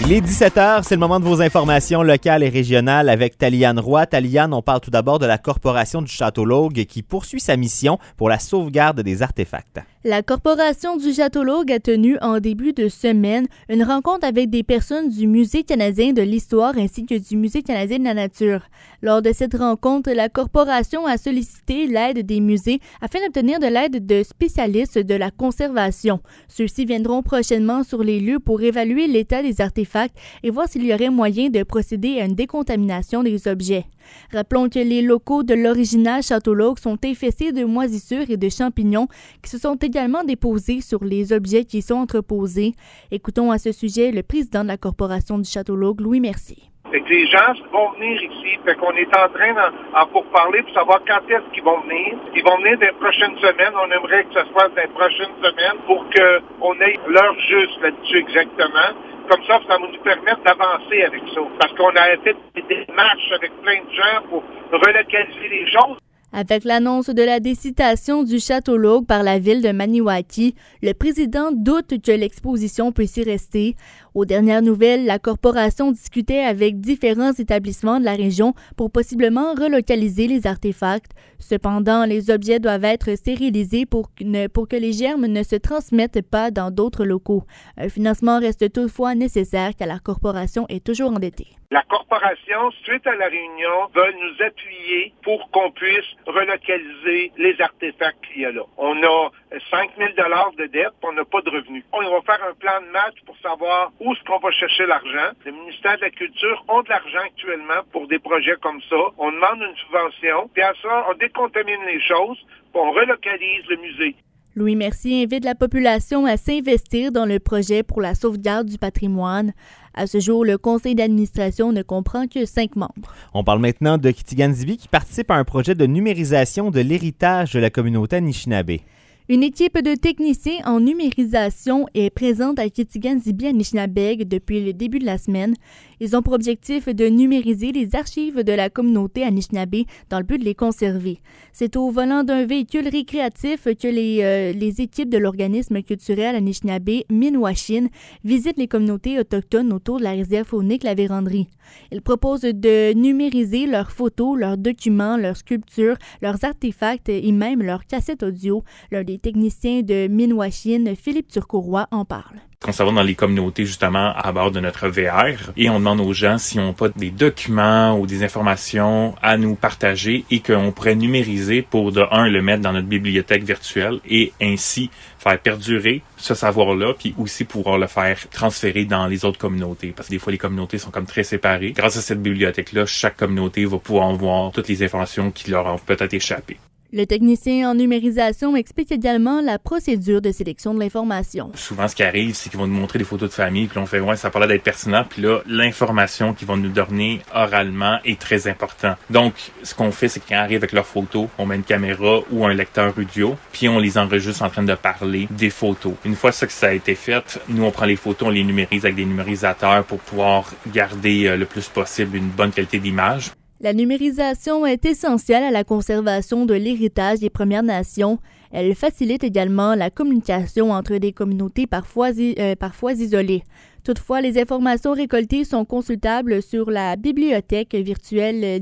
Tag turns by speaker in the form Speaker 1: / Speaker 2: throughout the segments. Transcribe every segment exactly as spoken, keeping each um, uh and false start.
Speaker 1: Il est dix-sept heures, c'est le moment de vos informations locales et régionales avec Taliane Roy. Taliane, on parle tout d'abord de la Corporation du Château-Laugue qui poursuit sa mission pour la sauvegarde des artefacts.
Speaker 2: La Corporation du Château-Laugue a tenu en début de semaine une rencontre avec des personnes du Musée canadien de l'histoire ainsi que du Musée canadien de la nature. Lors de cette rencontre, la Corporation a sollicité l'aide des musées afin d'obtenir de l'aide de spécialistes de la conservation. Ceux-ci viendront prochainement sur les lieux pour évaluer l'état des artefacts et voir s'il y aurait moyen de procéder à une décontamination des objets. Rappelons que les locaux de l'original Château-Laugue sont infestés de moisissures et de champignons qui se sont également déposés sur les objets qui y sont entreposés. Écoutons à ce sujet le président de la Corporation du Château-Laugue, Louis Mercier.
Speaker 3: Fait que les gens vont venir ici, fait qu'on est en train d'en pourparler pour savoir quand est-ce qu'ils vont venir. Ils vont venir dans les prochaines semaines. On aimerait que ce soit dans les prochaines semaines pour qu'on ait l'heure juste là-dessus exactement. Comme ça, ça va nous permettre d'avancer avec ça. Parce qu'on a fait des démarches avec plein de gens pour relocaliser les choses.
Speaker 2: Avec l'annonce de la décitation du Château-Laugue par la ville de Maniwaki, le président doute que l'exposition puisse y rester. Aux dernières nouvelles, la corporation discutait avec différents établissements de la région pour possiblement relocaliser les artefacts. Cependant, les objets doivent être stérilisés pour, ne, pour que les germes ne se transmettent pas dans d'autres locaux. Un financement reste toutefois nécessaire car la corporation est toujours endettée.
Speaker 3: La corporation, suite à la réunion, veut nous appuyer pour qu'on puisse relocaliser les artefacts qu'il y a là. On a cinq mille dollars de dette, on n'a pas de revenus. On va faire un plan de match pour savoir où est-ce qu'on va chercher l'argent. Le ministère de la Culture ont de l'argent actuellement pour des projets comme ça. On demande une subvention, puis à ça, on décontamine les choses, puis on relocalise le musée.
Speaker 2: Louis Mercier invite la population à s'investir dans le projet pour la sauvegarde du patrimoine. À ce jour, le conseil d'administration ne comprend que cinq membres.
Speaker 1: On parle maintenant de Kitigan-Zibi qui participe à un projet de numérisation de l'héritage de la communauté Anishinaabe.
Speaker 2: Une équipe de techniciens en numérisation est présente à Kitigan-Zibi-Anishinabeg depuis le début de la semaine. Ils ont pour objectif de numériser les archives de la communauté Anishinaabe dans le but de les conserver. C'est au volant d'un véhicule récréatif que les, euh, les équipes de l'organisme culturel Anishinaabe Minwashin visitent les communautés autochtones autour de la réserve faunique La Vérandrie. Ils proposent de numériser leurs photos, leurs documents, leurs sculptures, leurs artefacts et même leurs cassettes audio. L'un des techniciens de Minwashin, Philippe Turcot-Roy, en parle.
Speaker 4: On s'en va dans les communautés justement à bord de notre V R et on demande aux gens s'ils n'ont pas des documents ou des informations à nous partager et qu'on pourrait numériser pour de un le mettre dans notre bibliothèque virtuelle et ainsi faire perdurer ce savoir-là puis aussi pouvoir le faire transférer dans les autres communautés parce que des fois les communautés sont comme très séparées. Grâce à cette bibliothèque-là, chaque communauté va pouvoir voir toutes les informations qui leur ont peut-être échappé.
Speaker 2: Le technicien en numérisation explique également la procédure de sélection de l'information.
Speaker 4: Souvent, ce qui arrive, c'est qu'ils vont nous montrer des photos de famille, puis on fait « ouais, ça a pas l'air d'être pertinent », puis là, l'information qu'ils vont nous donner oralement est très importante. Donc, ce qu'on fait, c'est qu'ils arrivent avec leurs photos, on met une caméra ou un lecteur audio, puis on les enregistre en train de parler des photos. Une fois ça que ça a été fait, nous, on prend les photos, on les numérise avec des numérisateurs pour pouvoir garder le plus possible une bonne qualité d'image.
Speaker 2: La numérisation est essentielle à la conservation de l'héritage des Premières Nations. Elle facilite également la communication entre des communautés parfois, euh, parfois isolées. Toutefois, les informations récoltées sont consultables sur la bibliothèque virtuelle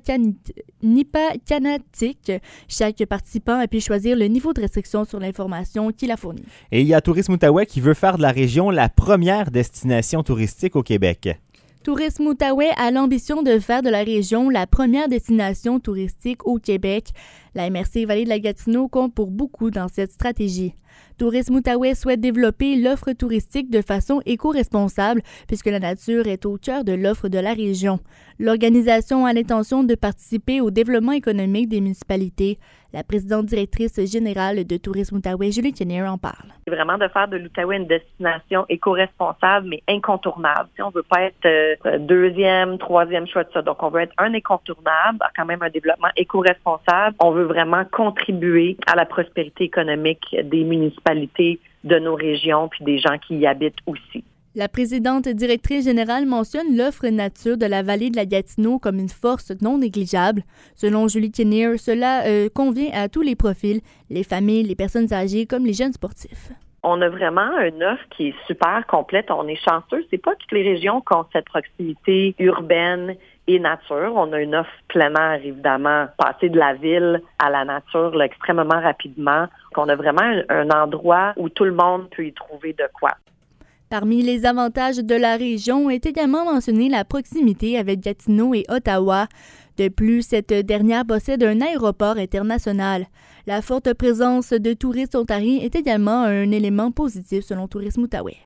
Speaker 2: Nipakanatik. Chaque participant a pu choisir le niveau de restriction sur l'information qu'il a fournie.
Speaker 1: Et il y a Tourisme Outaouais qui veut faire de la région la première destination touristique au Québec.
Speaker 2: Tourisme Outaouais a l'ambition de faire de la région la première destination touristique au Québec. La M R C Vallée de la Gatineau compte pour beaucoup dans cette stratégie. Tourisme Outaouais souhaite développer l'offre touristique de façon éco-responsable puisque la nature est au cœur de l'offre de la région. L'organisation a l'intention de participer au développement économique des municipalités. La présidente directrice générale de Tourisme Outaouais, Julie Kinnear, en parle.
Speaker 5: C'est vraiment de faire de l'Outaouais une destination éco-responsable, mais incontournable. Si on ne veut pas être euh, deuxième, troisième choix de ça. Donc, on veut être un incontournable, quand même un développement éco-responsable. On veut vraiment contribuer à la prospérité économique des municipalités, de nos régions, puis des gens qui y habitent aussi.
Speaker 2: La présidente directrice générale mentionne l'offre nature de la vallée de la Gatineau comme une force non négligeable. Selon Julie Kinnear, cela euh, convient à tous les profils, les familles, les personnes âgées comme les jeunes sportifs.
Speaker 5: On a vraiment une offre qui est super complète. On est chanceux. C'est pas toutes les régions qui ont cette proximité urbaine et nature. On a une offre plein air, évidemment, passer de la ville à la nature là, extrêmement rapidement. Donc, on a vraiment un, un endroit où tout le monde peut y trouver de quoi.
Speaker 2: Parmi les avantages de la région est également mentionné la proximité avec Gatineau et Ottawa. De plus, cette dernière possède un aéroport international. La forte présence de touristes ontariens est également un élément positif selon Tourisme Outaouais.